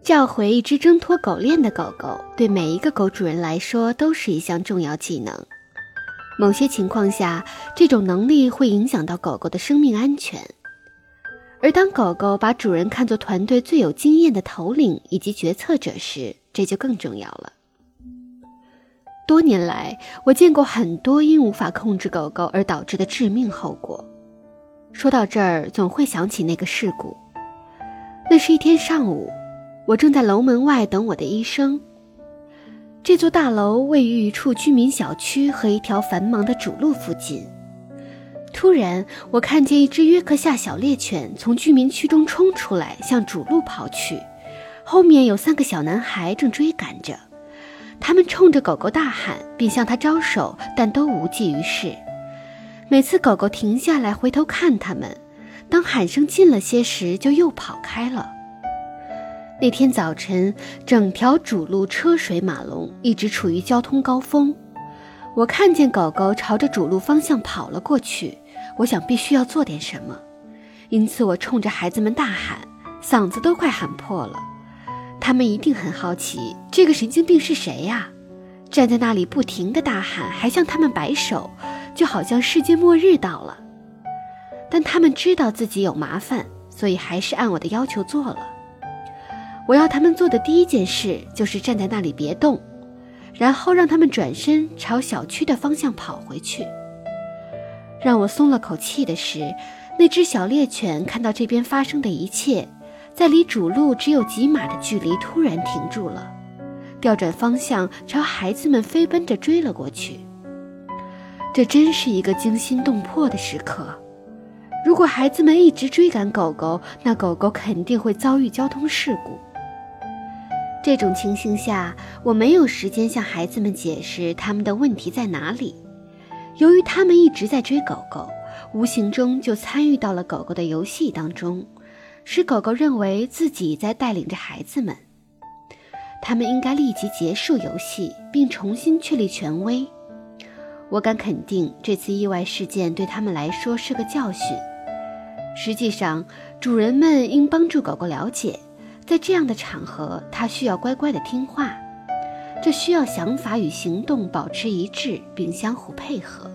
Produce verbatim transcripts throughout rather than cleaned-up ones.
教会一只挣脱狗链的狗狗，对每一个狗主人来说都是一项重要技能。某些情况下，这种能力会影响到狗狗的生命安全。而当狗狗把主人看作团队最有经验的头领以及决策者时，这就更重要了。多年来，我见过很多因无法控制狗狗而导致的致命后果。说到这儿，总会想起那个事故。那是一天上午，我正在楼门外等我的医生。这座大楼位于一处居民小区和一条繁忙的主路附近。突然，我看见一只约克夏小猎犬从居民区中冲出来，向主路跑去，后面有三个小男孩正追赶着。他们冲着狗狗大喊，并向它招手，但都无济于事。每次狗狗停下来回头看他们，当喊声近了些时，就又跑开了。那天早晨，整条主路车水马龙，一直处于交通高峰。我看见狗狗朝着主路方向跑了过去，我想必须要做点什么，因此我冲着孩子们大喊，嗓子都快喊破了。他们一定很好奇，这个神经病是谁呀？站在那里不停地大喊，还向他们摆手，就好像世界末日到了。但他们知道自己有麻烦，所以还是按我的要求做了。我要他们做的第一件事就是站在那里别动，然后让他们转身朝小区的方向跑回去。让我松了口气的是，那只小猎犬看到这边发生的一切，在离主路只有几码的距离突然停住了，调转方向朝孩子们飞奔着追了过去。这真是一个惊心动魄的时刻。如果孩子们一直追赶狗狗，那狗狗肯定会遭遇交通事故。这种情形下，我没有时间向孩子们解释他们的问题在哪里。由于他们一直在追狗狗，无形中就参与到了狗狗的游戏当中，使狗狗认为自己在带领着孩子们。他们应该立即结束游戏，并重新确立权威。我敢肯定，这次意外事件对他们来说是个教训。实际上，主人们应帮助狗狗了解，在这样的场合，它需要乖乖地听话。这需要想法与行动保持一致，并相互配合。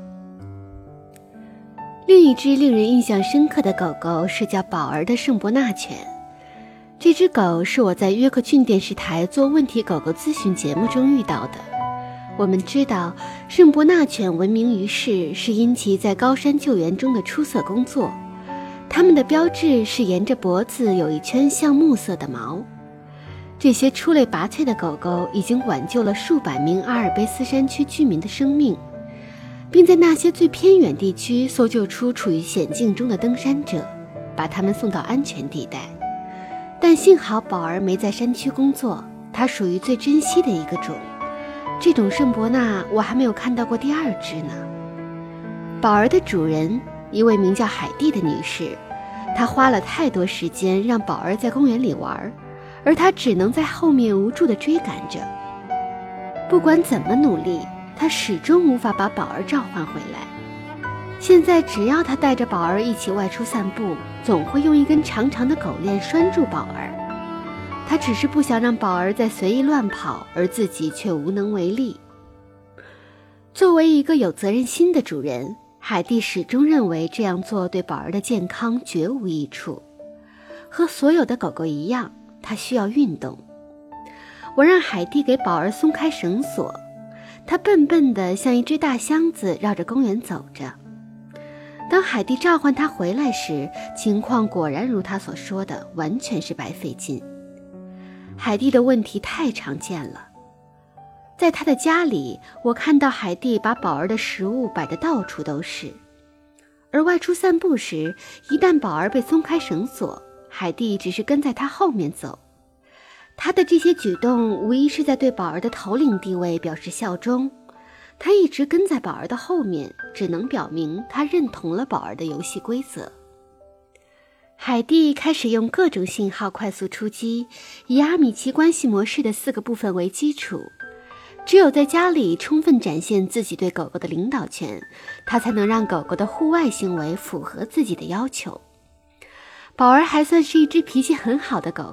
另一只令人印象深刻的狗狗是叫宝儿的圣伯纳犬。这只狗是我在约克郡电视台做问题狗狗咨询节目中遇到的。我们知道，圣伯纳犬闻名于世是因其在高山救援中的出色工作。它们的标志是沿着脖子有一圈橡木色的毛。这些出类拔萃的狗狗已经挽救了数百名阿尔卑斯山区居民的生命，并在那些最偏远地区搜救出处于险境中的登山者，把他们送到安全地带。但幸好宝儿没在山区工作，它属于最珍惜的一个种。这种圣伯纳我还没有看到过第二只呢。宝儿的主人，一位名叫海蒂的女士，她花了太多时间让宝儿在公园里玩，而她只能在后面无助地追赶着。不管怎么努力，她始终无法把宝儿召唤回来。现在只要她带着宝儿一起外出散步，总会用一根长长的狗链拴住宝儿。她只是不想让宝儿再随意乱跑，而自己却无能为力。作为一个有责任心的主人，海蒂始终认为这样做对宝儿的健康绝无益处。和所有的狗狗一样，它需要运动。我让海蒂给宝儿松开绳索，它笨笨地像一只大箱子绕着公园走着。当海蒂召唤它回来时，情况果然如他所说的，完全是白费劲。海蒂的问题太常见了。在他的家里，我看到海蒂把宝儿的食物摆得到处都是。而外出散步时，一旦宝儿被松开绳索，海蒂只是跟在他后面走。他的这些举动无疑是在对宝儿的头领地位表示效忠。他一直跟在宝儿的后面，只能表明他认同了宝儿的游戏规则。海蒂开始用各种信号快速出击，以阿米奇关系模式的四个部分为基础。只有在家里充分展现自己对狗狗的领导权，他才能让狗狗的户外行为符合自己的要求。宝儿还算是一只脾气很好的狗狗，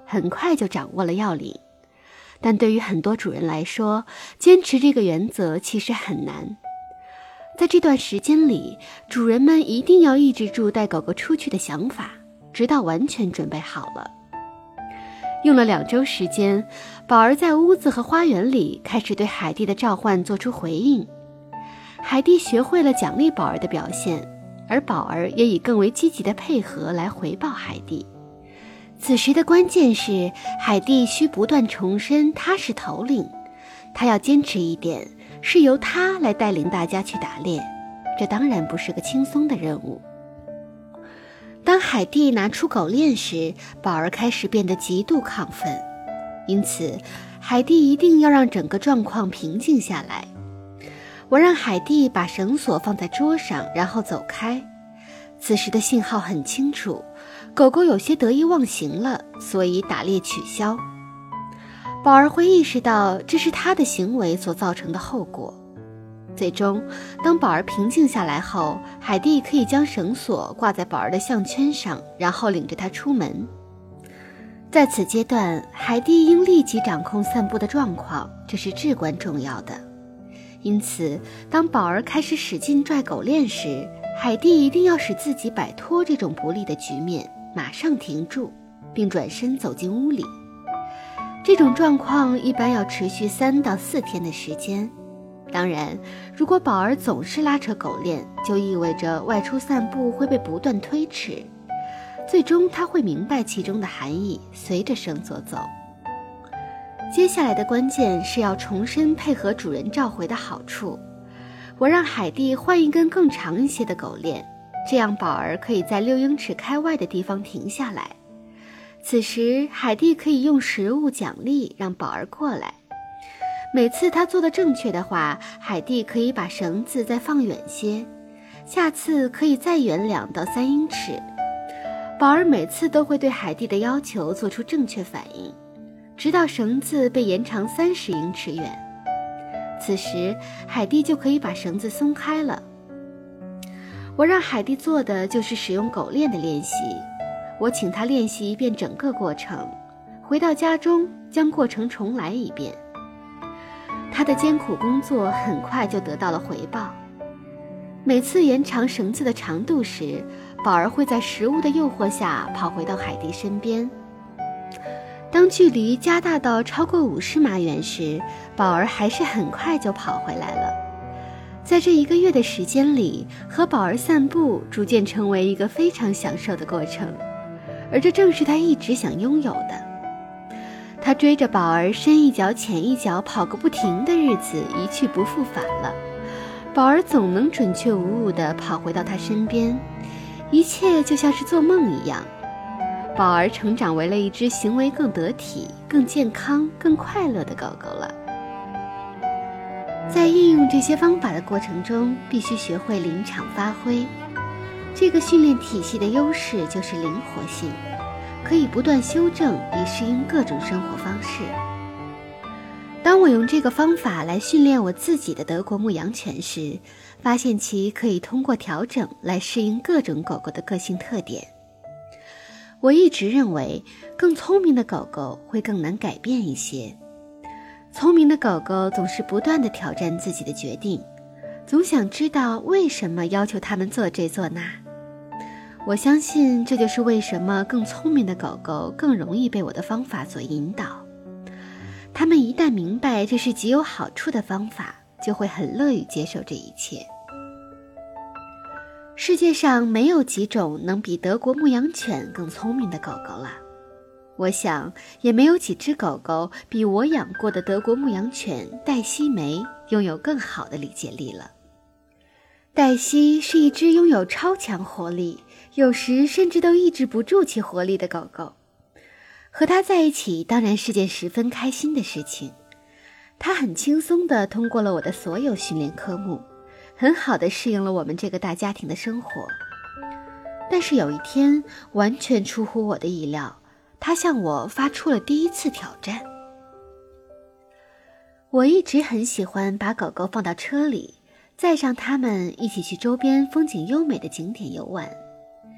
很快就掌握了要领。但对于很多主人来说，坚持这个原则其实很难。在这段时间里，主人们一定要抑制住带狗狗出去的想法，直到完全准备好了。用了两周时间，宝儿在屋子和花园里开始对海蒂的召唤做出回应。海蒂学会了奖励宝儿的表现，而宝儿也以更为积极的配合来回报海蒂。此时的关键是，海蒂需不断重申他是头领，他要坚持一点，是由他来带领大家去打猎，这当然不是个轻松的任务。当海蒂拿出狗链时，宝儿开始变得极度亢奋，因此海蒂一定要让整个状况平静下来。我让海蒂把绳索放在桌上，然后走开。此时的信号很清楚，狗狗有些得意忘形了，所以打猎取消。宝儿会意识到这是他的行为所造成的后果。最终，当宝儿平静下来后，海蒂可以将绳索挂在宝儿的项圈上，然后领着它出门。在此阶段，海蒂应立即掌控散步的状况，这是至关重要的。因此，当宝儿开始使劲拽狗链时，海蒂一定要使自己摆脱这种不利的局面，马上停住，并转身走进屋里。这种状况一般要持续三到四天的时间。当然，如果宝儿总是拉扯狗链，就意味着外出散步会被不断推迟。最终他会明白其中的含义，随着绳索走。接下来的关键是要重申配合主人召回的好处。我让海蒂换一根更长一些的狗链，这样宝儿可以在六英尺开外的地方停下来。此时海蒂可以用食物奖励让宝儿过来。每次他做的正确的话，海蒂可以把绳子再放远些，下次可以再远两到三英尺。宝儿每次都会对海蒂的要求做出正确反应，直到绳子被延长三十英尺远。此时海蒂就可以把绳子松开了。我让海蒂做的就是使用狗链的练习，我请他练习一遍整个过程，回到家中将过程重来一遍。他的艰苦工作很快就得到了回报。每次延长绳子的长度时，宝儿会在食物的诱惑下跑回到海蒂身边。当距离加大到超过五十码远时，宝儿还是很快就跑回来了。在这一个月的时间里，和宝儿散步逐渐成为一个非常享受的过程，而这正是他一直想拥有的。他追着宝儿深一脚浅一脚跑个不停的日子一去不复返了。宝儿总能准确无误地跑回到他身边，一切就像是做梦一样。宝儿成长为了一只行为更得体、更健康、更快乐的狗狗了。在应用这些方法的过程中，必须学会临场发挥。这个训练体系的优势就是灵活性，可以不断修正以适应各种生活方式。当我用这个方法来训练我自己的德国牧羊犬时，发现其可以通过调整来适应各种狗狗的个性特点。我一直认为，更聪明的狗狗会更难改变一些。聪明的狗狗总是不断地挑战自己的决定，总想知道为什么要求它们做这做那。我相信这就是为什么更聪明的狗狗更容易被我的方法所引导。它们一旦明白这是极有好处的方法，就会很乐于接受这一切。世界上没有几种能比德国牧羊犬更聪明的狗狗了。我想也没有几只狗狗比我养过的德国牧羊犬黛西梅拥有更好的理解力了。黛西是一只拥有超强活力，有时甚至都抑制不住其活力的狗狗。和它在一起当然是件十分开心的事情。它很轻松地通过了我的所有训练科目，很好地适应了我们这个大家庭的生活。但是有一天，完全出乎我的意料，他向我发出了第一次挑战。我一直很喜欢把狗狗放到车里，载上它们一起去周边风景优美的景点游玩。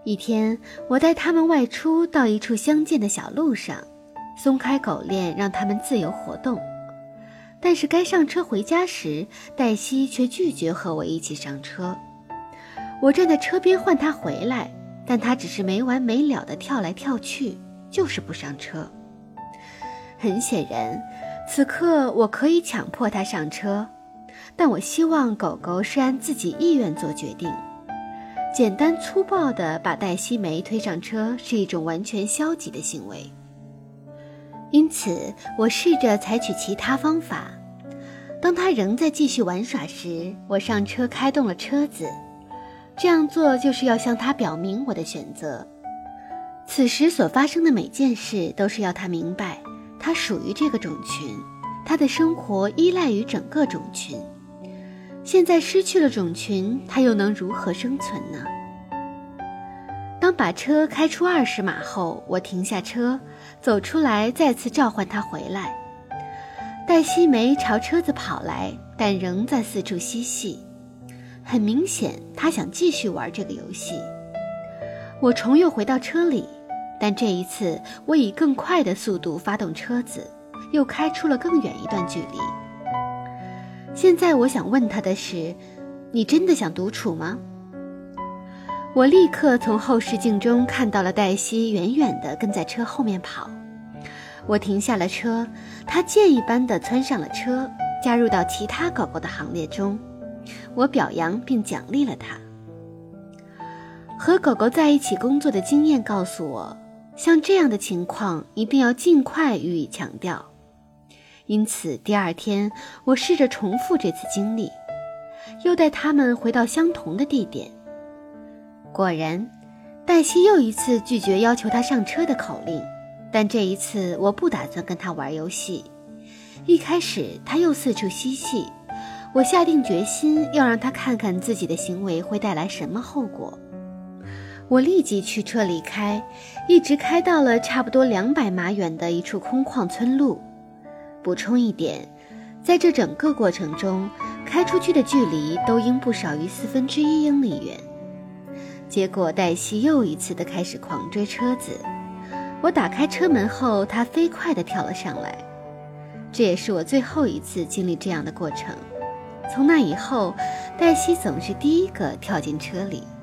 一天，我带他们外出到一处乡间的小路上，松开狗链让他们自由活动。但是该上车回家时，黛西却拒绝和我一起上车。我站在车边唤她回来，但她只是没完没了地跳来跳去，就是不上车。很显然，此刻我可以强迫她上车，但我希望狗狗是按自己意愿做决定。简单粗暴地把黛西梅推上车是一种完全消极的行为。因此，我试着采取其他方法。当他仍在继续玩耍时，我上车开动了车子。这样做就是要向他表明我的选择。此时所发生的每件事都是要他明白，他属于这个种群，他的生活依赖于整个种群。现在失去了种群，他又能如何生存呢？当把车开出二十码后，我停下车，走出来，再次召唤他回来。黛西梅朝车子跑来，但仍在四处嬉戏。很明显，他想继续玩这个游戏。我重又回到车里，但这一次我以更快的速度发动车子，又开出了更远一段距离。现在我想问他的是，你真的想独处吗？我立刻从后视镜中看到了黛西远远地跟在车后面跑。我停下了车，她箭一般地窜上了车，加入到其他狗狗的行列中。我表扬并奖励了她。和狗狗在一起工作的经验告诉我，像这样的情况一定要尽快予以强调。因此第二天我试着重复这次经历，又带他们回到相同的地点。果然，黛西又一次拒绝要求他上车的口令，但这一次我不打算跟他玩游戏。一开始他又四处嬉戏，我下定决心要让他看看自己的行为会带来什么后果。我立即驱车离开，一直开到了差不多两百码远的一处空旷村路。补充一点，在这整个过程中，开出去的距离都应不少于四分之一英里远。结果黛西又一次地开始狂追车子，我打开车门后，她飞快地跳了上来。这也是我最后一次经历这样的过程。从那以后，黛西总是第一个跳进车里。